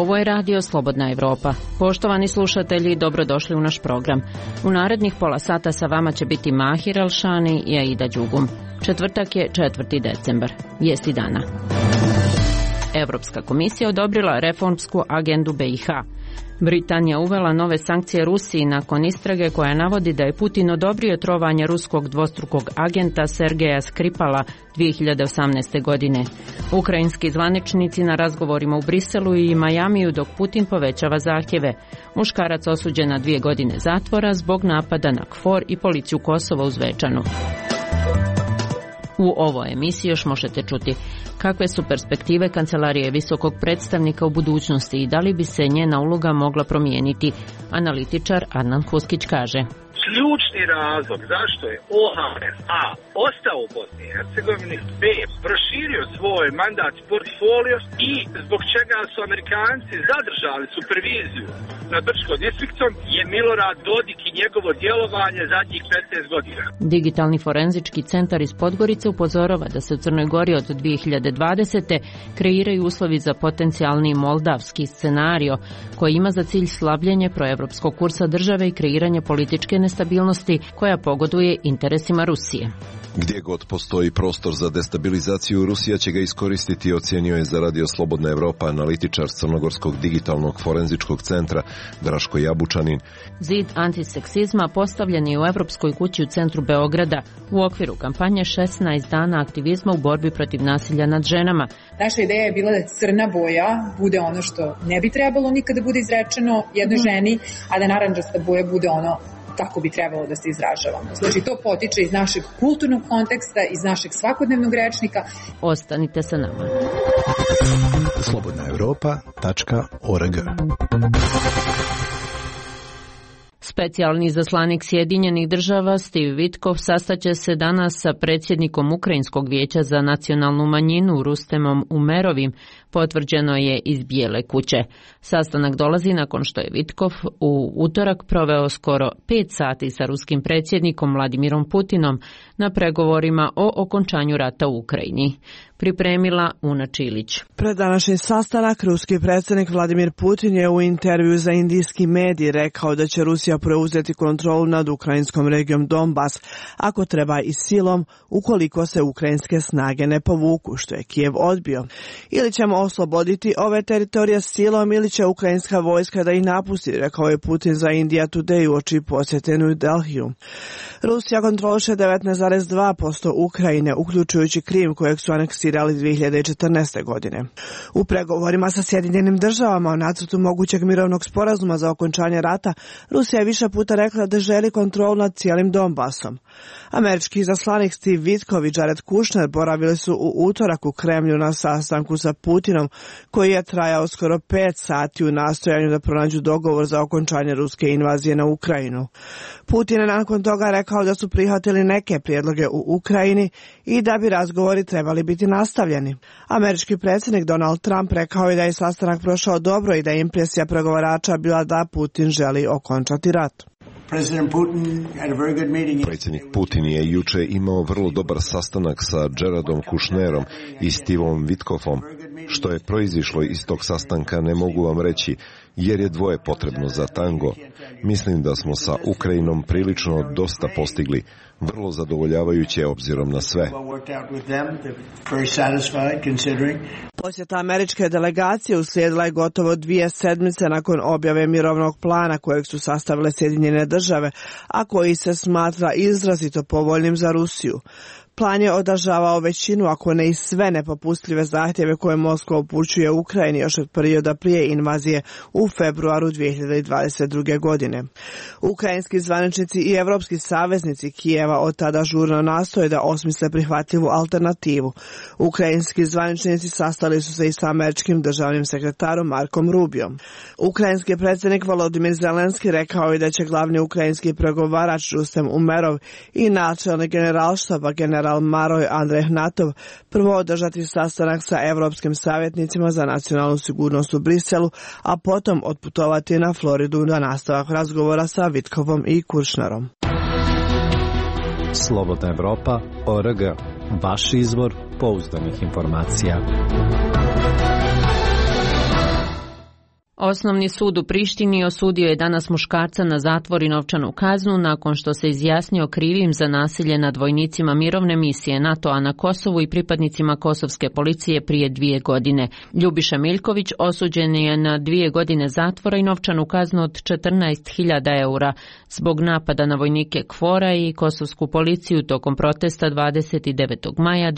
Ovo je radio Slobodna Evropa. Poštovani slušatelji, dobrodošli u naš program. U narednih pola sata sa vama će biti Mahir Alšani i Aida Đugum. Četvrtak je 4. decembar. Vijesti dana. Evropska komisija odobrila reformsku agendu BiH. Britanija uvela nove sankcije Rusiji nakon istrage koja navodi da je Putin odobrio trovanje ruskog dvostrukog agenta Sergeja Skripala 2018. godine. Ukrajinski zvaničnici na razgovorima u Briselu i Majamiju dok Putin povećava zahtjeve. Muškarac osuđen na 2 godine zatvora zbog napada na KFOR i policiju Kosova u Zvečanu. U ovoj emisiji još možete čuti kakve su perspektive Kancelarije visokog predstavnika u budućnosti i da li bi se njena uloga mogla promijeniti. Analitičar Adnan Huskić kaže: ključni razlog zašto je OHS A ostao u Bosni i Hercegovini, B proširio svoj mandat portfolio i zbog čega su Amerikanci zadržali superviziju nad Brčkom distriktom je Milorad Dodik i njegovo djelovanje zadnjih 15 godina. Digitalni forenzički centar iz Podgorice upozorava da se u Crnoj Gori od 2020. kreiraju uslovi za potencijalni moldavski scenario koji ima za cilj slabljenje proevropskog kursa države i kreiranje političke nestabilnosti koja pogoduje interesima Rusije. Gdje god postoji prostor za destabilizaciju, Rusija će ga iskoristiti, ocijenio je za Radio Slobodna Evropa analitičar Crnogorskog digitalnog forenzičkog centra Draško Jabučanin. Zid antiseksizma postavljen je u Evropskoj kući u centru Beograda u okviru kampanje 16 dana aktivizma u borbi protiv nasilja nad ženama. Naša ideja je bila da crna boja bude ono što ne bi trebalo nikada bude izrečeno jednoj ženi, a da narandžasta boja bude ono kako bi trebalo da se izražavamo. Znači, to potiče iz našeg kulturnog konteksta, iz našeg svakodnevnog rečnika. Ostanite sa nama. slobodnaevropa.org. Specijalni izaslanik Sjedinjenih država Steve Witkoff sastaće se danas sa predsjednikom Ukrajinskog vijeća za nacionalnu manjinu Rustemom Umerovim, potvrđeno je iz Bijele kuće. Sastanak dolazi nakon što je Witkoff u utorak proveo skoro 5 sati sa ruskim predsjednikom Vladimirom Putinom na pregovorima o okončanju rata u Ukrajini. Pripremila Una Čilić. Pred današnji sastanak ruski predsjednik Vladimir Putin je u intervju za indijski medij rekao da će Rusija preuzeti kontrolu nad ukrajinskom regijom Donbas, ako treba i silom, ukoliko se ukrajinske snage ne povuku, što je Kijev odbio. Ili ćemo osloboditi ove teritorije silom ili će ukrajinska vojska da ih napusti, rekao je Putin za India Today uoči posjete New Delhiju. Rusija kontroliše 19,2% Ukrajine, uključujući Krim kojeg su aneksirali 2014. godine. U pregovorima sa Sjedinjenim državama o nacrtu mogućeg mirovnog sporazuma za okončanje rata, Rusija je više puta rekla da želi kontrolu nad cijelim Donbasom. Američki izaslanik Steve Witkoff i Jared Kushner boravili su u utorak u Kremlju na sastanku sa Putinom, koji je trajao skoro 5 sati u nastojanju da pronađu dogovor za okončanje ruske invazije na Ukrajinu. Putin je nakon toga rekao da su prihvatili neke prijedloge u Ukrajini i da bi razgovori trebali biti nastavljeni. Američki predsjednik Donald Trump rekao je da je sastanak prošao dobro i da je impresija pregovarača bila da Putin želi okončati rat. Predsjednik Putin je juče imao vrlo dobar sastanak sa Jaredom Kushnerom i Steveom Witkoffom. Što je proizišlo iz tog sastanka ne mogu vam reći, jer je dvoje potrebno za tango. Mislim da smo sa Ukrajinom prilično dosta postigli, vrlo zadovoljavajuće obzirom na sve. Posjeta američke delegacije uslijedila je gotovo 2 sedmice nakon objave mirovnog plana kojeg su sastavile Sjedinjene države, a koji se smatra izrazito povoljnim za Rusiju. Plan je održavao većinu, ako ne i sve nepopustljive zahtjeve koje Moskva upućuje Ukrajini još od perioda prije invazije u februaru 2022. godine. Ukrajinski zvaničnici i evropski saveznici Kijeva od tada žurno nastoje da osmisle prihvatljivu alternativu. Ukrajinski zvaničnici sastali su se i sa američkim državnim sekretarom Markom Rubiom. Ukrajinski predsjednik Volodymyr Zelenski rekao je da će glavni ukrajinski pregovarač Rustem Umerov i načelnik generalštaba general Maroj Andrej Hnatov prvo održati sastanak sa evropskim savjetnicima za nacionalnu sigurnost u Briselu, a potom otputovati na Floridu na nastavak razgovora sa Witkoffom i Kushnerom. Slobodna Evropa.org. Vaš izvor pouzdanih informacija. Osnovni sud u Prištini osudio je danas muškarca na zatvor i novčanu kaznu nakon što se izjasnio krivim za nasilje nad vojnicima mirovne misije NATO-a na Kosovu i pripadnicima kosovske policije prije 2 godine. Ljubiša Miljković osuđen je na 2 godine zatvora i novčanu kaznu od 14.000 eura zbog napada na vojnike KFOR-a i kosovsku policiju tokom protesta 29. maja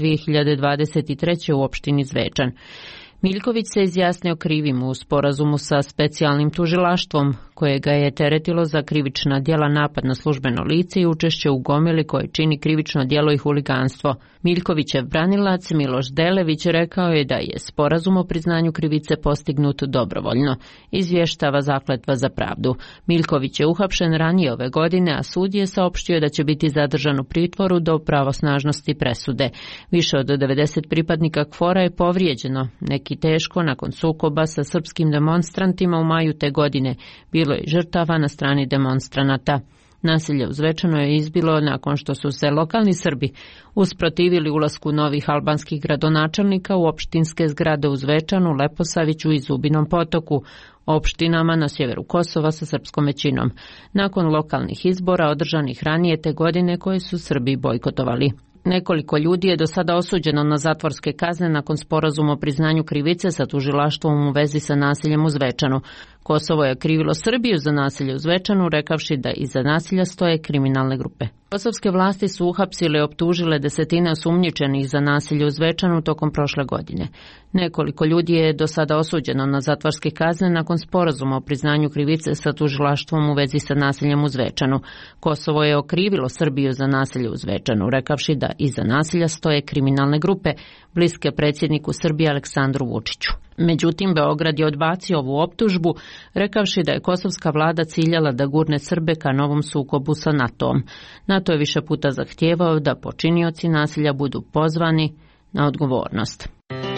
2023. u opštini Zvečan. Miljković se izjasnio krivim u sporazumu sa specijalnim tužilaštvom, koje ga je teretilo za krivična djela napad na službeno lice i učešće u gomili koje čini krivično djelo i huliganstvo. Miljkovićev branilac Miloš Delević rekao je da je sporazum o priznanju krivice postignut dobrovoljno, izvještava Zakletva za pravdu. Miljković je uhapšen ranije ove godine, a sud je saopštio da će biti zadržan u pritvoru do pravosnažnosti presude. Više od 90 pripadnika KFOR-a je povrijeđeno, neki teško nakon sukoba sa srpskim demonstrantima u maju te godine. Bilo je žrtava na strani demonstranata. Nasilje u Zvečanu je izbilo nakon što su se lokalni Srbi usprotivili ulasku novih albanskih gradonačelnika u opštinske zgrade u Zvečanu, Leposaviću i Zubinom Potoku, opštinama na sjeveru Kosova sa srpskom većinom, nakon lokalnih izbora održanih ranije te godine koje su Srbi bojkotovali. Nekoliko ljudi je do sada osuđeno na zatvorske kazne nakon sporazuma o priznanju krivice sa tužilaštvom u vezi sa nasiljem u Zvečanu. Kosovo je krivilo Srbiju za nasilje u Zvečanu, rekavši da iza nasilja stoje kriminalne grupe. Kosovske vlasti su uhapsile i optužile desetine osumnjičenih za nasilje u Zvečanu tokom prošle godine. Nekoliko ljudi je do sada osuđeno na zatvorske kazne nakon sporazuma o priznanju krivice sa tužilaštvom u vezi sa nasiljem u Zvečanu. Kosovo je okrivilo Srbiju za nasilje u Zvečanu, rekavši da iza nasilja stoje kriminalne grupe, bliske predsjedniku Srbije Aleksandru Vučiću. Međutim, Beograd je odbacio ovu optužbu, rekavši da je kosovska vlada ciljala da gurne Srbe ka novom sukobu sa NATO-om. NATO je više puta zahtijevao da počinioci nasilja budu pozvani na odgovornost.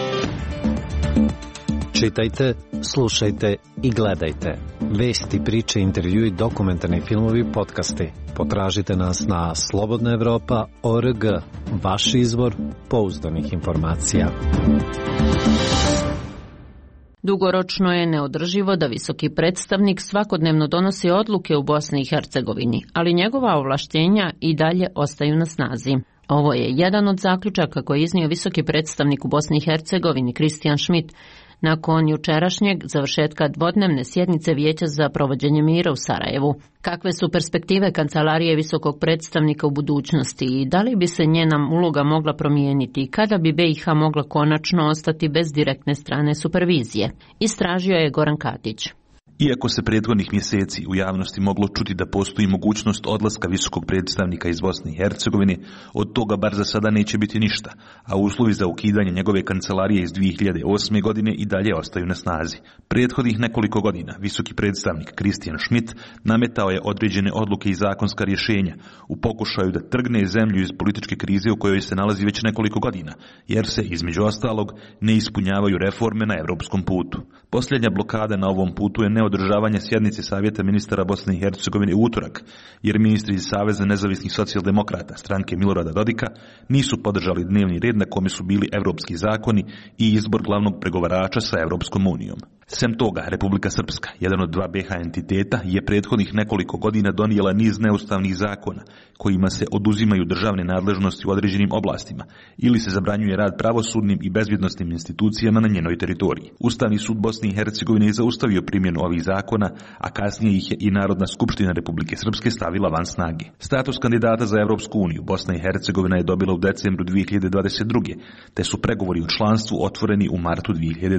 Čitajte, slušajte i gledajte. Vesti, priče, intervjui, dokumentarni filmovi, podcasti. Potražite nas na slobodnaevropa.org, vaš izvor pouzdanih informacija. Dugoročno je neodrživo da visoki predstavnik svakodnevno donosi odluke u Bosni i Hercegovini, ali njegova ovlaštenja i dalje ostaju na snazi. Ovo je jedan od zaključaka koji je iznio visoki predstavnik u Bosni i Hercegovini Kristijan Schmidt nakon jučerašnjeg završetka dvodnevne sjednice Vijeća za provođenje mira u Sarajevu. Kakve su perspektive kancelarije visokog predstavnika u budućnosti i da li bi se njena uloga mogla promijeniti i kada bi BiH mogla konačno ostati bez direktne strane supervizije? Istražio je Goran Katić. Iako se prethodnih mjeseci u javnosti moglo čuti da postoji mogućnost odlaska visokog predstavnika iz Bosne i Hercegovine, od toga bar za sada neće biti ništa, a uslovi za ukidanje njegove kancelarije iz 2008. godine i dalje ostaju na snazi. Prethodnih nekoliko godina visoki predstavnik Kristijan Schmidt nametao je određene odluke i zakonska rješenja u pokušaju da trgne zemlju iz političke krize u kojoj se nalazi već nekoliko godina, jer se, između ostalog, ne ispunjavaju reforme na europskom putu. Posljednja blokada na ovom putu je neodržavanje sjednice Savjeta ministara Bosne i Hercegovine u utorak, jer ministri iz Saveza nezavisnih socijaldemokrata, stranke Milorada Dodika, nisu podržali dnevni red na kome su bili evropski zakoni i izbor glavnog pregovarača sa Europskom unijom. Sem toga, Republika Srpska, jedan od dva BiH entiteta, je prethodnih nekoliko godina donijela niz neustavnih zakona kojima se oduzimaju državne nadležnosti u određenim oblastima ili se zabranjuje rad pravosudnim i bezbjednosnim institucijama na njenoj teritoriji. Ustavni sud Bosne i Hercegovine je zaustavio primjenu ovih zakona, a kasnije ih je i Narodna skupština Republike Srpske stavila van snage. Status kandidata za Europsku uniju Bosna i Hercegovina je dobila u decembru 2022. te su pregovori o članstvu otvoreni u martu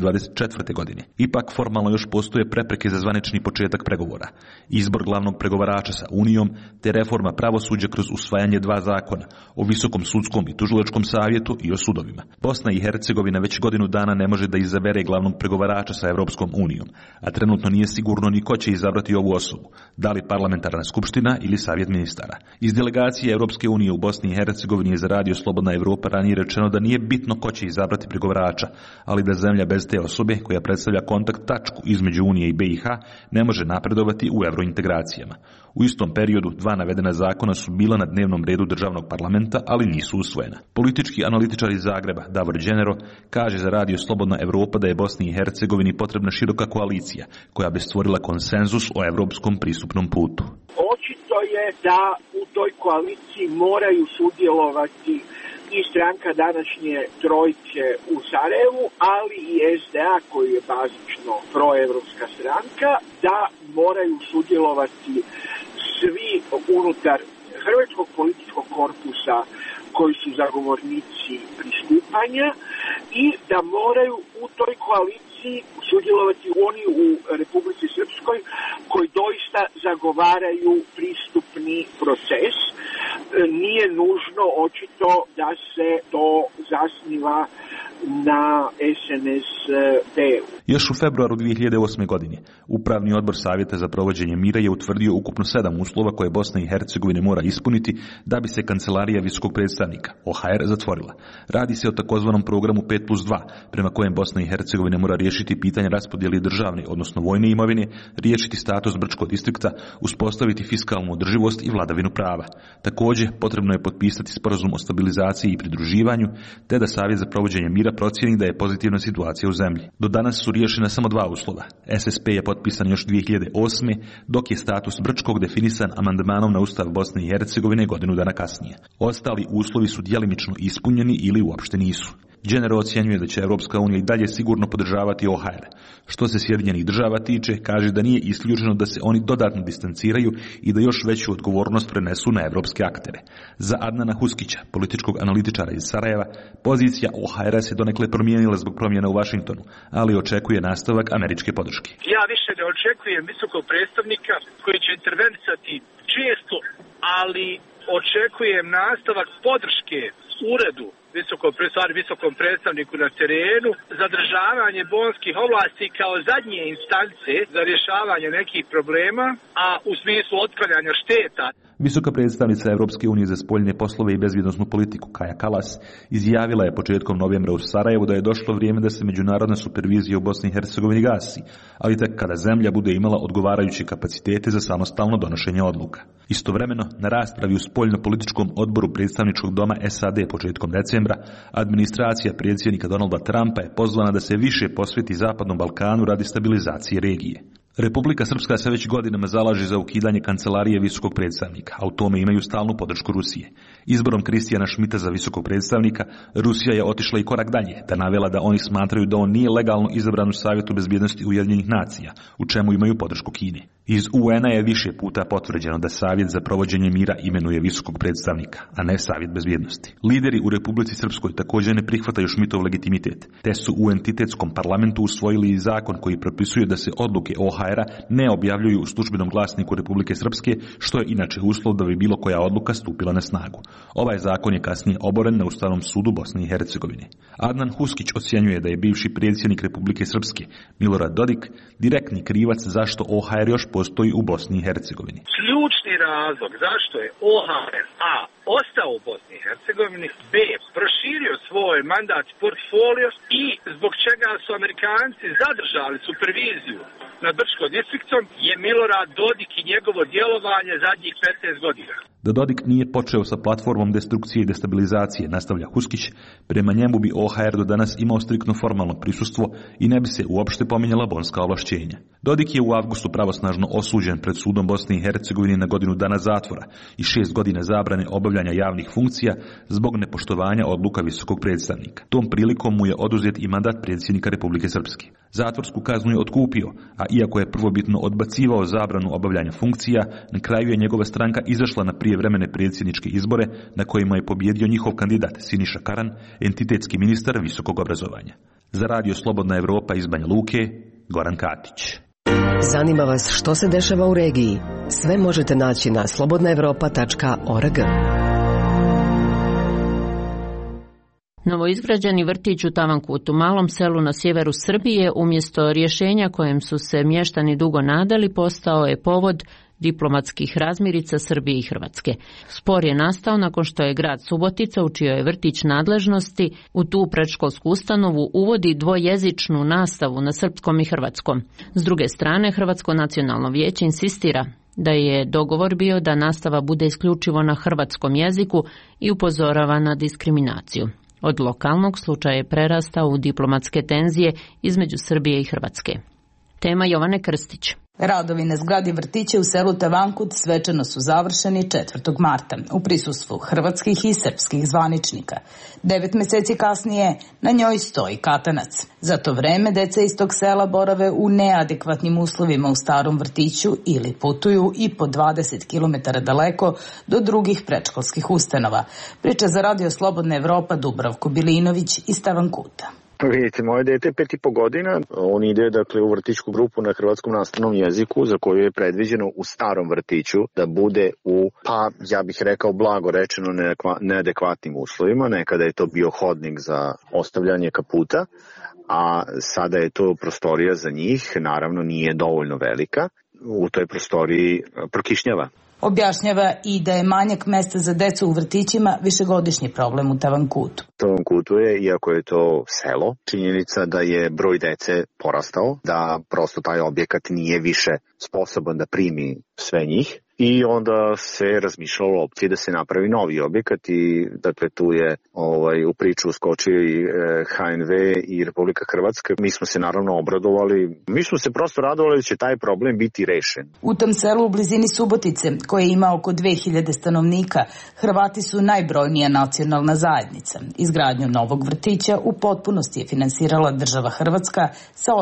2024. godine. Ipak formalno još postoje prepreke za zvanični početak pregovora, izbor glavnog pregovarača sa Unijom te reforma pravosuđa kroz usvajanje dva zakona o Visokom sudskom i tužilačkom savjetu i o sudovima. Bosna i Hercegovina već godinu dana ne može da izabere glavnog pregovarača sa Europskom unijom, a trenutno nije sigurno ni ko će izabrati ovu osobu, da li parlamentarna skupština ili savjet ministara. Iz delegacije Europske unije u Bosni i Hercegovini je za radio Slobodna Evropa ranije rečeno da nije bitno ko će izabrati pregovarača, ali da zemlja bez te osobe koja predstavlja kontakt tačku između Unije i BiH ne može napredovati u eurointegracijama. U istom periodu 2 navedena zakona su bila na dnevnom redu državnog parlamenta, ali nisu usvojena. Politički analitičar iz Zagreba, Davor Đenero, kaže za Radio Slobodna Evropa da je Bosni i Hercegovini potrebna široka koalicija koja bi stvorila konsenzus o evropskom pristupnom putu. Očito je da u toj koaliciji moraju sudjelovati i stranka današnje trojke u Sarajevu, ali i SDA koji je bazično proevropska stranka, da moraju sudjelovati svi unutar hrvatskog političkog korpusa koji su zagovornici pristupanja i da moraju u toj koaliciji sudjelovati oni u Republici Srpskoj koji doista zagovaraju pristupni proces. Nije nužno očito da se to zasniva na SNSD-u. Još u februaru 2008. godine Upravni odbor Savjeta za provođenje mira je utvrdio ukupno 7 uslova koje Bosna i Hercegovina mora ispuniti da bi se kancelarija visokog predstavnika OHR zatvorila. Radi se o takozvanom programu 5+2, prema kojem Bosna i Hercegovina mora riješiti pitanje raspodjele državne, odnosno vojne imovine, riješiti status Brčkog distrikta, uspostaviti fiskalnu održivost i vladavinu prava. Također, potrebno je potpisati sporazum o stabilizaciji i pridruživanju, te da Savjet za provođenje mira procijeni da je pozitivna situacija u zemlji. Do danas su riješena samo 2 uslova. SSP je potpisan još 2008. dok je status Brčkog definisan amandmanom na Ustav Bosne i Hercegovine godinu dana kasnije. Ostali uslovi su djelimično ispunjeni ili uopšte nisu. Đenero ocjenjuje da će Europska unija i dalje sigurno podržavati OHR. Što se Sjedinjenih država tiče, kaže da nije isključeno da se oni dodatno distanciraju i da još veću odgovornost prenesu na evropske aktere. Za Adnana Huskića, političkog analitičara iz Sarajeva, pozicija OHR se donekle promijenila zbog promjena u Vašingtonu, ali očekuje nastavak američke podrške. Ja više ne očekujem visokog predstavnika koji će intervenisati često, ali očekujem nastavak podrške uredu visokom predstavniku na terenu, zadržavanje bonskih ovlasti kao zadnje instance za rješavanje nekih problema, a u smislu otklanjanja šteta. Visoka predstavnica Europske unije za spoljne poslove i bezbjednosnu politiku Kaja Kallas izjavila je početkom novembra u Sarajevu da je došlo vrijeme da se međunarodna supervizija u Bosni i Hercegovini gasi, ali tek kada zemlja bude imala odgovarajuće kapacitete za samostalno donošenje odluka. Istovremeno, na raspravi u spoljno-političkom odboru predstavničkog doma SAD početkom decembra, administracija predsjednika Donalda Trumpa je pozvana da se više posveti Zapadnom Balkanu radi stabilizacije regije. Republika Srpska se već godinama zalaže za ukidanje kancelarije visokog predstavnika, a u tome imaju stalnu podršku Rusije. Izborom Kristijana Šmita za visokog predstavnika, Rusija je otišla i korak dalje, da navela da oni smatraju da on nije legalno izabran u Savjetu bezbjednosti Ujedinjenih nacija, u čemu imaju podršku Kine. Iz UN-a je više puta potvrđeno da Savjet za provođenje mira imenuje visokog predstavnika, a ne Savjet bezbjednosti. Lideri u Republici Srpskoj također ne prihvataju Šmitov legitimitet, te su u entitetskom parlamentu usvojili i zakon koji propisuje da se odluke OHR-a ne objavljuju u službenom glasniku Republike Srpske, što je inače uslov da bi bilo koja odluka stupila na snagu. Ovaj zakon je kasnije oboren na Ustavnom sudu Bosne i Hercegovine. Adnan Huskić ocjenjuje da je bivši predsjednik Republike Srpske, Milorad Dodik, direktni krivac zašto OHR još postoji u Bosni i Hercegovini. Ključni razlog zašto je OHR A ostao u Bosni i Hercegovini, B proširio svoj mandat portfolio i zbog čega su Amerikanci zadržali superviziju nad Brčkom distriktom je Milorad Dodik i njegovo djelovanje zadnjih 15 godina. Da Dodik nije počeo sa platformom destrukcije i destabilizacije, nastavlja Huskić, prema njemu bi OHR do danas imao striktno formalno prisustvo i ne bi se uopšte pominjala bonska ovlašćenja. Dodik je u avgustu pravosnažno osuđen pred sudom Bosne i Hercegovine na godinu dana zatvora i 6 godina zabrane obavljanja javnih funkcija zbog nepoštovanja odluka visokog predstavnika. Tom prilikom mu je oduzet i mandat predsjednika Republike Srpske. Zatvorsku kaznu je otkupio, a iako je prvobitno odbacivao zabranu obavljanja funkcija, na kraju je njegova stranka izašla na prijevremene predsjedničke izbore na kojima je pobjedio njihov kandidat Siniša Karan, entitetski ministar visokog obrazovanja. Za Radio Slobodna Evropa iz Banja Luke, Goran Katić. Zanima vas što se dešava u regiji? Sve možete naći na slobodnaevropa.org. Novoizgrađeni vrtić u Tavankutu, malom selu na sjeveru Srbije, umjesto rješenja kojem su se mještani dugo nadali, postao je povod diplomatskih razmirica Srbije i Hrvatske. Spor je nastao nakon što je grad Subotica, u čijoj je vrtić nadležnosti, u tu predškolsku ustanovu uvodi dvojezičnu nastavu na srpskom i hrvatskom. S druge strane, Hrvatsko nacionalno vijeće insistira da je dogovor bio da nastava bude isključivo na hrvatskom jeziku i upozorava na diskriminaciju. Od lokalnog slučaja je prerastao u diplomatske tenzije između Srbije i Hrvatske. Tema Jovane Krstić. Radovi na zgradi vrtića u selu Tavankut svečano su završeni 4. marta u prisustvu hrvatskih i srpskih zvaničnika. 9 meseci kasnije na njoj stoji katanac. Za to vreme deca iz tog sela borave u neadekvatnim uslovima u starom vrtiću ili putuju i po 20 km daleko do drugih predškolskih ustanova. Priča za Radio Slobodna Evropa Dubravko Bilinović iz Tavankuta. Vidite, moje dete je 5,5 godina, on ide u vrtićku grupu na hrvatskom nastavnom jeziku za koju je predviđeno u starom vrtiću da bude u, ja bih rekao blago rečeno, neadekvatnim uslovima. Nekada je to bio hodnik za ostavljanje kaputa, a sada je to prostorija za njih, naravno nije dovoljno velika, u toj prostoriji prokišnjava. Objašnjava i da je manjak mesta za decu u vrtićima višegodišnji problem u Tavankutu. Tavankutu je, iako je to selo, činjenica da je broj dece porastao, da prosto taj objekat nije više sposoban da primi sve njih. I onda se razmišljalo o opciji da se napravi novi objekat i dakle tu je u priču uskočio i HNV i Republika Hrvatska. Mi smo se naravno obradovali, mi smo se prosto radovali da će taj problem biti rešen. U tom selu u blizini Subotice, koje ima oko 2000 stanovnika, Hrvati su najbrojnija nacionalna zajednica. Izgradnju novog vrtića u potpunosti je finansirala država Hrvatska sa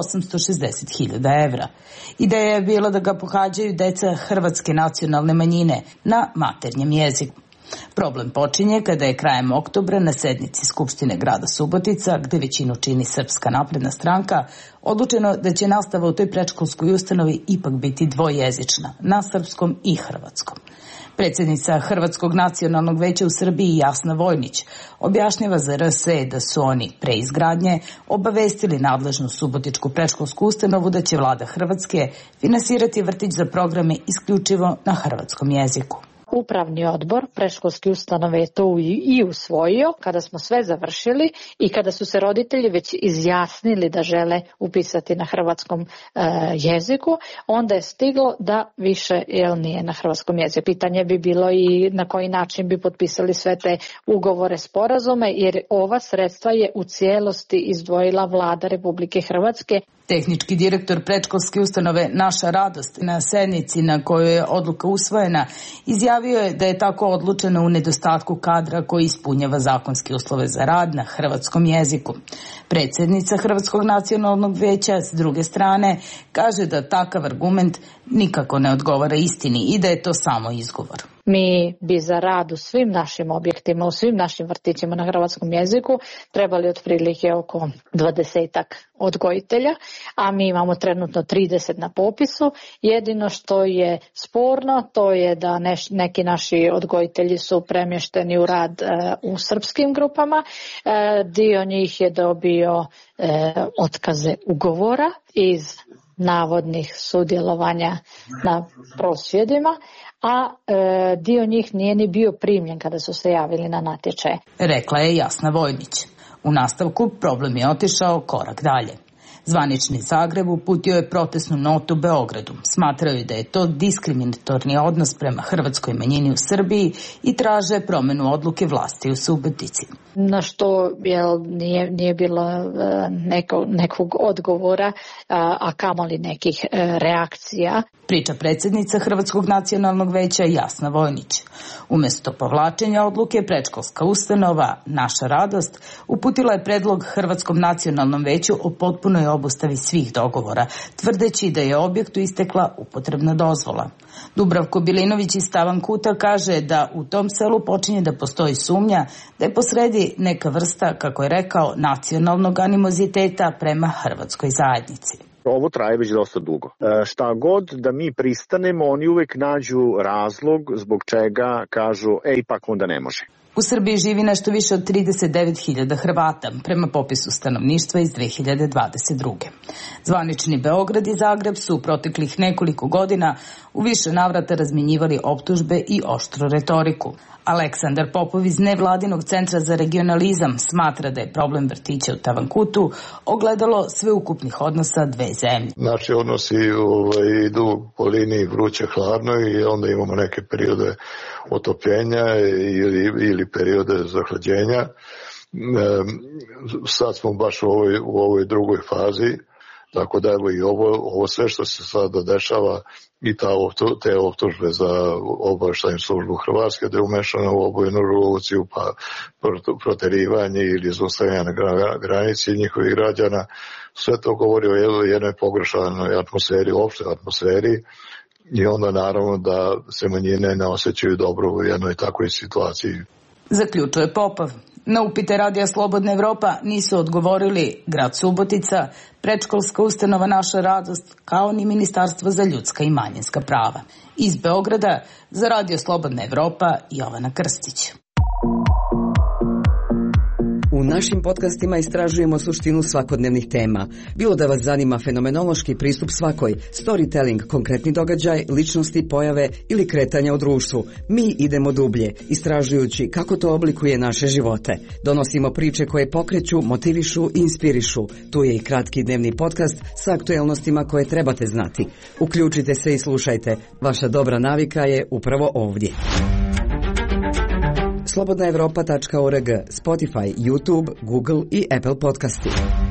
860.000 evra. Ideja je bila da ga pohađaju deca hrvatske nacionalne manjine na maternjem jeziku. Problem počinje kada je krajem oktobra na sednici Skupštine grada Subotica, gde većinu čini Srpska napredna stranka, odlučeno da će nastava u toj predškolskoj ustanovi ipak biti dvojezična, na srpskom i hrvatskom. Predsjednica Hrvatskog nacionalnog veća u Srbiji Jasna Vojnić objašnjava za RSE da su oni pre izgradnje obavestili nadležnu subotičku predškolsku ustanovu da će vlada Hrvatske finansirati vrtić za programe isključivo na hrvatskom jeziku. Upravni odbor predškolske ustanove je to i usvojio kada smo sve završili i kada su se roditelji već izjasnili da žele upisati na hrvatskom jeziku, onda je stiglo da više nije na hrvatskom jeziku. Pitanje bi bilo i na koji način bi potpisali sve te ugovore, sporazume, jer ova sredstva je u cijelosti izdvojila vlada Republike Hrvatske. Tehnički direktor predškolske ustanove Naša radost na sednici na kojoj je odluka usvojena izjavio je da je tako odlučeno u nedostatku kadra koji ispunjava zakonske uslove za rad na hrvatskom jeziku. Predsjednica Hrvatskog nacionalnog veća s druge strane kaže da takav argument nikako ne odgovara istini i da je to samo izgovor. Mi bi za rad u svim našim objektima, u svim našim vrtićima na hrvatskom jeziku trebali otprilike oko 20 odgojitelja, a mi imamo trenutno 30 na popisu. Jedino što je sporno, to je da neki naši odgojitelji su premješteni u rad u srpskim grupama. Dio njih je dobio otkaze ugovora iz navodnih sudjelovanja na prosvjedima, a dio njih nije ni bio primljen kada su se javili na natječaje. Rekla je Jasna Vojnić. U nastavku problem je otišao korak dalje. Zvanični Zagreb uputio je protestnu notu Beogradu. Smatraju da je to diskriminatorni odnos prema hrvatskoj manjini u Srbiji i traže promjenu odluke vlasti u Subotici. Na što nije bilo nekog odgovora, a kamoli nekih reakcija. Priča predsjednica Hrvatskog nacionalnog veća Jasna Vojnić. Umjesto povlačenja odluke, predškolska ustanova Naša radost uputila je predlog Hrvatskom nacionalnom veću o potpunoj obustavi svih dogovora, tvrdeći da je objektu istekla upotrebna dozvola. Dubravko Bilinović iz Tavankuta kaže da u tom selu počinje da postoji sumnja da je posredi neka vrsta, kako je rekao, nacionalnog animoziteta prema hrvatskoj zajednici. Ovo traje već dosta dugo. Šta god da mi pristanemo, oni uvek nađu razlog zbog čega kažu, ipak onda ne može. U Srbiji živi nešto više od 39.000 Hrvata, prema popisu stanovništva iz 2022. Zvanični Beograd i Zagreb su u proteklih nekoliko godina u više navrata razmjenjivali optužbe i oštru retoriku. Aleksandar Popov iz nevladinog centra za regionalizam smatra da je problem vrtića u Tavankutu ogledalo sveukupnih odnosa dve zemlje. Naši odnosi idu po liniji vruće-hladno i onda imamo neke periode otopljenja ili periode zahlađenja. Sad smo baš u ovoj drugoj fazi, tako da evo i ovo sve što se sada dešava i te optužbe za obavještajnu službu Hrvatske da je umešana u obojenu revoluciju, pa proterivanje ili zaustavljanje na granici njihovih građana, sve to govori o jednoj pogrešanoj atmosferi, opštoj atmosferi, i onda naravno da se manjine ne osjećaju dobro u jednoj takvoj situaciji. Zaključuje Popov. Na upite Radija Slobodna Evropa nisu odgovorili grad Subotica, predškolska ustanova Naša radost, kao ni Ministarstvo za ljudska i manjinska prava. Iz Beograda za Radio Slobodna Evropa, Jovana Krstić. U našim podcastima istražujemo suštinu svakodnevnih tema. Bilo da vas zanima fenomenološki pristup svakoj, storytelling, konkretni događaj, ličnosti, pojave ili kretanja u društvu. Mi idemo dublje, istražujući kako to oblikuje naše živote. Donosimo priče koje pokreću, motivišu i inspirišu. Tu je i kratki dnevni podcast sa aktuelnostima koje trebate znati. Uključite se i slušajte. Vaša dobra navika je upravo ovdje. slobodnaevropa.org, Spotify, YouTube, Google i Apple podcasti.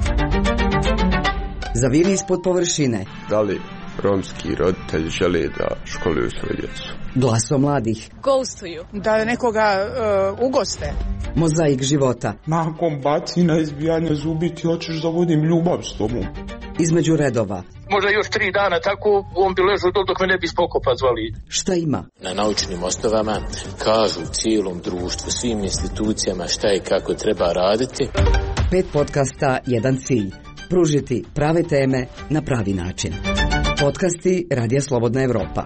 Zaviri ispod površine. Da li romski roditelji žele da školuju svoju djecu? Glaso mladih. Ghostuju. Da nekoga ugoste. Mozaik života. Nakon bacina, izbijanja zubi ti hoćeš da vodim ljubav s tobom. Između redova. Možda još 3 dana tako on bi ležao dok me ne bi spokopa zvali. Šta ima? Na naučnim osnovama kažu cijelom društvu, svim institucijama šta i kako treba raditi. 5 podcasta, jedan cilj. Pružiti prave teme na pravi način. Podcasti Radija Slobodna Evropa.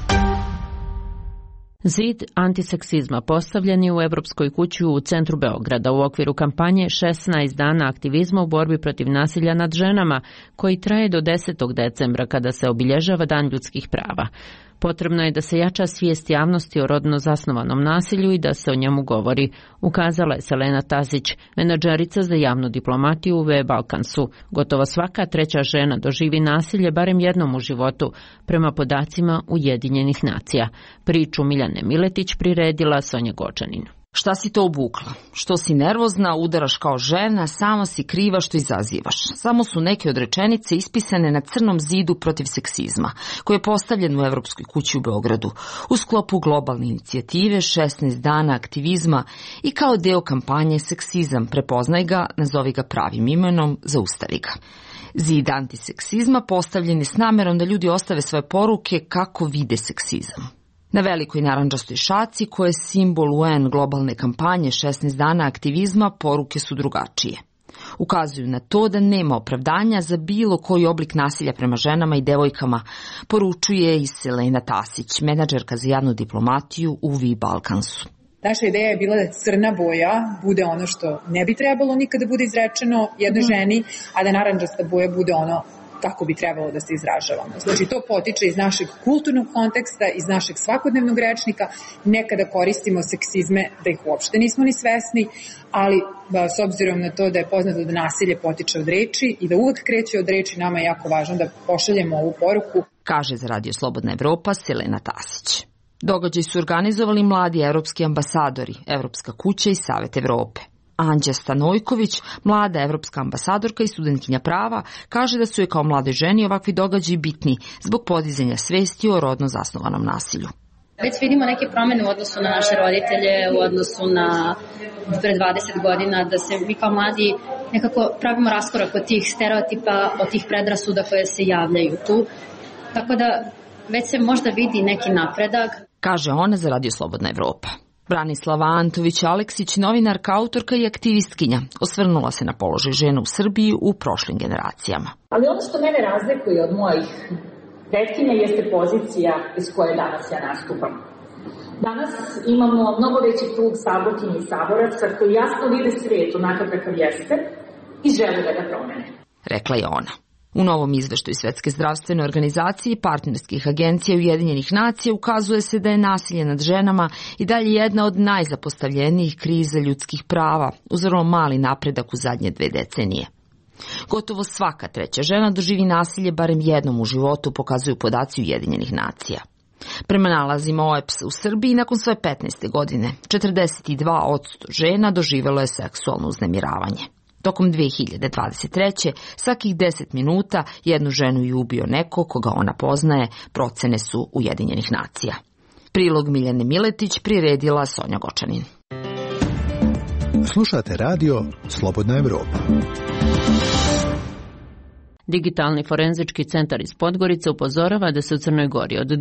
Zid antiseksizma postavljen je u Evropskoj kući u centru Beograda u okviru kampanje 16 dana aktivizma u borbi protiv nasilja nad ženama, koji traje do 10. decembra kada se obilježava Dan ljudskih prava. Potrebno je da se jača svijest javnosti o rodno zasnovanom nasilju i da se o njemu govori, ukazala je Selena Tazić, menadžerica za javnu diplomatiju u Balkansu. Gotovo svaka 3. žena doživi nasilje barem jednom u životu, prema podacima Ujedinjenih nacija. Priču Miljane Miletić priredila Sonja Gočanin. Šta si to obukla? Što si nervozna, udaraš kao žena, samo si kriva što izazivaš. Samo su neke od rečenice ispisane na crnom zidu protiv seksizma, koji je postavljen u Evropskoj kući u Beogradu, u sklopu globalne inicijative 16 dana aktivizma i kao deo kampanje Seksizam, prepoznaj ga, nazovi ga pravim imenom, zaustavi ga. Zid antiseksizma postavljen je s namerom da ljudi ostave svoje poruke kako vide seksizam. Na velikoj narandžastoj šaci, koja je simbol UN globalne kampanje 16 dana aktivizma, poruke su drugačije. Ukazuju na to da nema opravdanja za bilo koji oblik nasilja prema ženama i devojkama, poručuje i Selena Tasić, menadžerka za javnu diplomatiju u Balkansu. Naša ideja je bila da crna boja bude ono što ne bi trebalo nikada bude izrečeno jednoj ženi, a da narandžasta boja bude ono kako bi trebalo da se izražavamo. Znači, to potiče iz našeg kulturnog konteksta, iz našeg svakodnevnog rečnika. Nekada koristimo seksizme da ih uopšte nismo ni svesni, ali s obzirom na to da je poznato da nasilje potiče od reči i da uvek kreće od reči, nama je jako važno da pošaljemo ovu poruku. Kaže za Radio Slobodna Evropa Selena Tasić. Događaj su organizovali mladi evropski ambasadori, Evropska kuća i Savet Evrope. Anđa Stanojković, mlada evropska ambasadorka i studentkinja prava, kaže da su je kao mlade ženi ovakvi događaji bitni zbog podizanja svesti o rodno zasnovanom nasilju. Već vidimo neke promene u odnosu na naše roditelje, u odnosu na pre 20 godina, da se mi kao mladi nekako pravimo raskorak od tih stereotipa, od tih predrasuda koje se javljaju tu. Tako da već se možda vidi neki napredak. Kaže ona za Radio Slobodna Evropa. Branislava Antović-Aleksić, novinarka, autorka i aktivistkinja, osvrnula se na položaj žena u Srbiji u prošlim generacijama. Ali ono što mene razlikuje od mojih pretkinja jeste pozicija iz koje danas ja nastupam. Danas imamo mnogo veći krug saborkinja i saboraca koji jasno vide svijet onakav kakav jeste i žele da ga promene. Rekla je ona. U novom izveštaju Svetske zdravstvene organizacije i partnerskih agencija Ujedinjenih nacija ukazuje se da je nasilje nad ženama i dalje jedna od najzapostavljenijih kriza ljudskih prava, uz vrlo mali napredak u zadnje 2 decenije. Gotovo svaka 3. žena doživi nasilje barem jednom u životu, pokazuju podaci Ujedinjenih nacija. Prema nalazima OEBS u Srbiji, nakon svoje 15. godine, 42% žena doživjelo je seksualno uznemiravanje. Tokom 2023. svakih 10 minuta jednu ženu je ubio neko koga ona poznaje, procene su Ujedinjenih nacija. Prilog Miljane Miletić priredila Sonja Gočanin. Slušate radio Slobodna Evropa. Digitalni forenzički centar iz Podgorice upozorava da se u Crnoj Gori od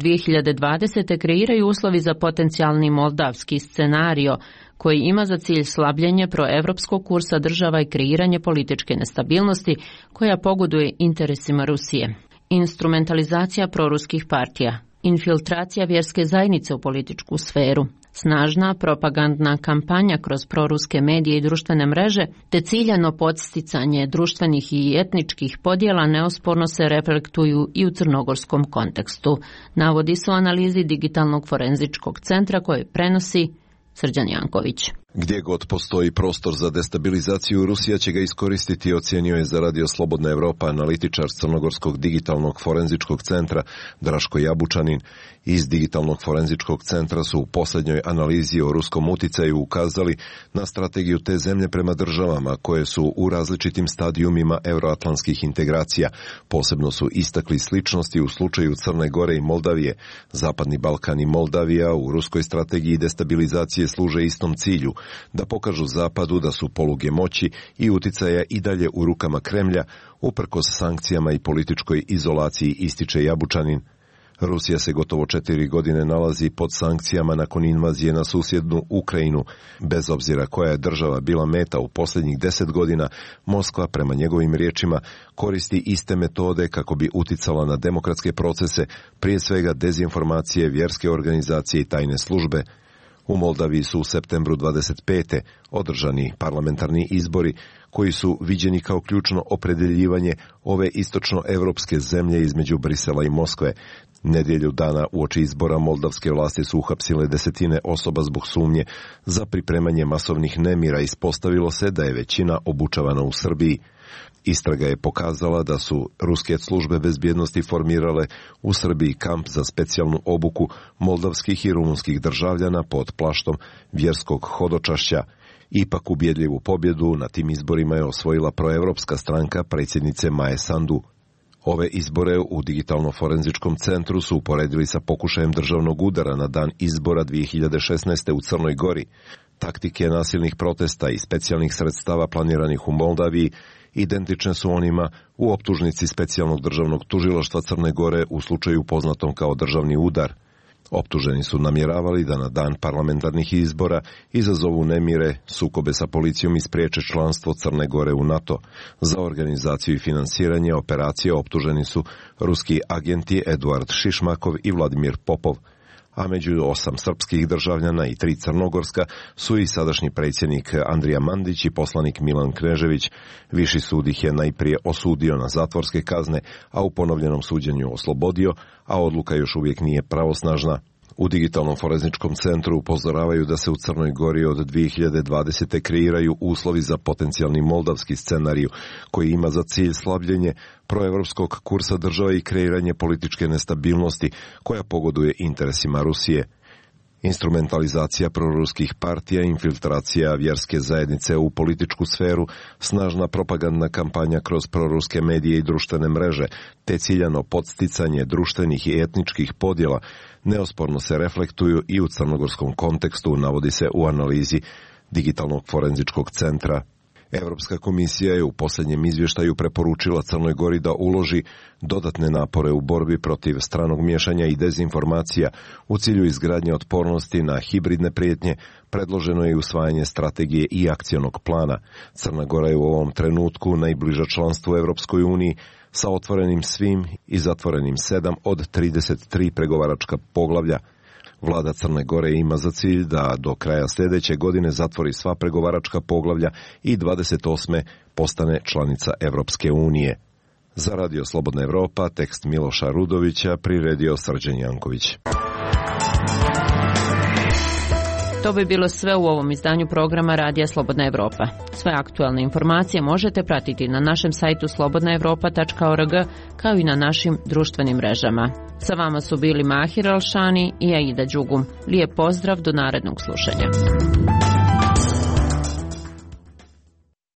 2020. kreiraju uslovi za potencijalni moldavski scenario koji ima za cilj slabljenje proevropskog kursa država i kreiranje političke nestabilnosti koja pogoduje interesima Rusije. Instrumentalizacija proruskih partija, infiltracija vjerske zajednice u političku sferu, snažna propagandna kampanja kroz proruske medije i društvene mreže, te ciljano podsticanje društvenih i etničkih podjela neosporno se reflektuju i u crnogorskom kontekstu, navodi se u analizi Digitalnog forenzičkog centra koje prenosi Srđan Janković. Gdje god postoji prostor za destabilizaciju, Rusija će ga iskoristiti, ocijenio je za Radio Slobodna Evropa analitičar Crnogorskog digitalnog forenzičkog centra Draško Jabučanin. Iz Digitalnog forenzičkog centra su u posljednjoj analizi o ruskom uticaju ukazali na strategiju te zemlje prema državama koje su u različitim stadijumima euroatlantskih integracija. Posebno su istakli sličnosti u slučaju Crne Gore i Moldavije. Zapadni Balkan i Moldavija u ruskoj strategiji destabilizacije služe istom cilju, da pokažu Zapadu da su poluge moći i uticaja i dalje u rukama Kremlja, uprkos sankcijama i političkoj izolaciji, ističe Jabučanin. Rusija se gotovo 4 godine nalazi pod sankcijama nakon invazije na susjednu Ukrajinu. Bez obzira koja je država bila meta u posljednjih 10 godina, Moskva, prema njegovim riječima, koristi iste metode kako bi uticala na demokratske procese, prije svega dezinformacije, vjerske organizacije i tajne službe. U Moldaviji su u septembru 25. održani parlamentarni izbori koji su viđeni kao ključno opredeljivanje ove istočnoevropske zemlje između Brisela i Moskve. Nedjelju dana uoči izbora moldavske vlasti su uhapsile desetine osoba zbog sumnje za pripremanje masovnih nemira. Ispostavilo se da je većina obučavana u Srbiji. Istraga je pokazala da su ruske službe bezbjednosti formirale u Srbiji kamp za specijalnu obuku moldavskih i rumunskih državljana pod plaštom vjerskog hodočašća. Ipak ubjedljivu pobjedu na tim izborima je osvojila proevropska stranka predsjednice Maje Sandu. Ove izbore u Digitalno-forenzičkom centru su uporedili sa pokušajem državnog udara na dan izbora 2016. u Crnoj Gori. Taktike nasilnih protesta i specijalnih sredstava planiranih u Moldaviji identične su onima u optužnici specijalnog državnog tužilaštva Crne Gore u slučaju poznatom kao državni udar. Optuženi su namjeravali da na dan parlamentarnih izbora izazovu nemire, sukobe sa policijom i spriječe članstvo Crne Gore u NATO. Za organizaciju i finansiranje operacije optuženi su ruski agenti Eduard Šišmakov i Vladimir Popov, a među 8 srpskih državljana i 3 crnogorska su i sadašnji predsjednik Andrija Mandić i poslanik Milan Knežević. Viši sud ih je najprije osudio na zatvorske kazne, a u ponovljenom suđenju oslobodio, a odluka još uvijek nije pravosnažna. U Digitalnom forenzičkom centru upozoravaju da se u Crnoj Gori od 2020. kreiraju uslovi za potencijalni moldavski scenarij koji ima za cilj slabljenje proevropskog kursa države i kreiranje političke nestabilnosti koja pogoduje interesima Rusije. Instrumentalizacija proruskih partija, infiltracija vjerske zajednice u političku sferu, snažna propagandna kampanja kroz proruske medije i društvene mreže, te ciljano podsticanje društvenih i etničkih podjela neosporno se reflektuju i u crnogorskom kontekstu, navodi se u analizi Digitalnog forenzičkog centra. Europska komisija je u posljednjem izvještaju preporučila Crnoj Gori da uloži dodatne napore u borbi protiv stranog miješanja i dezinformacija u cilju izgradnje otpornosti na hibridne prijetnje. Predloženo je usvajanje strategije i akcionog plana. Crna Gora je u ovom trenutku najbliža članstvu Europskoj uniji sa otvorenim svim i zatvorenim 7 od 33 pregovaračka poglavlja. Vlada Crne Gore ima za cilj da do kraja sljedeće godine zatvori sva pregovaračka poglavlja i 28. postane članica Europske unije. Za Radio Slobodna Evropa tekst Miloša Rudovića priredio Srđan Janković. To bi bilo sve u ovom izdanju programa Radija Slobodna Evropa. Sve aktualne informacije možete pratiti na našem sajtu slobodnaevropa.org kao i na našim društvenim mrežama. Sa vama su bili Mahir Alšani i Aida Đugum. Lijep pozdrav, do narednog slušanja.